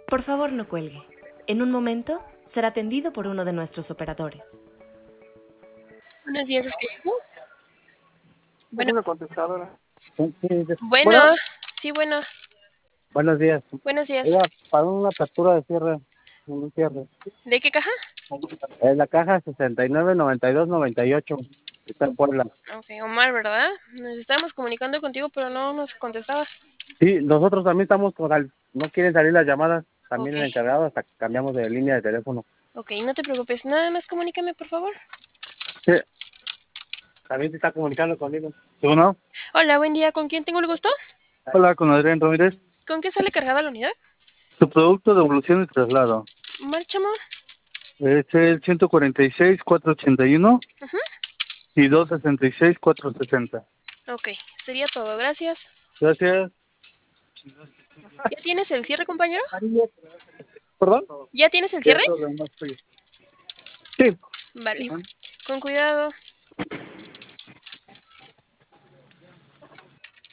Por favor, no cuelgue. En un momento será atendido por uno de nuestros operadores. Buenos días, ¿es que llegó? Bueno. Una contestadora. Bueno, sí, bueno. Buenos días. Buenos días. Oiga, para una apertura de cierre, un cierre. ¿De qué caja? La caja 699298 está en Puebla. Ok, Omar, ¿verdad? Nos estábamos comunicando contigo, pero no nos contestabas. Sí, nosotros también estamos no quieren salir las llamadas, también Ok. el encargado, hasta que cambiamos de línea de teléfono. Ok, no te preocupes, nada más comunícame, por favor. Sí, también se está comunicando conmigo. ¿Sí o no? Hola, buen día, ¿con quién tengo el gusto? Hola, con Adrián Ramírez. ¿Con qué sale cargada la unidad? Su producto de evolución y traslado. Marcha, amor. Es el 146-481 y 266-460. Ok, sería todo, gracias. Gracias. ¿Ya tienes el cierre, compañero? ¿Perdón? ¿Ya tienes el cierre? Sí. Vale, con cuidado.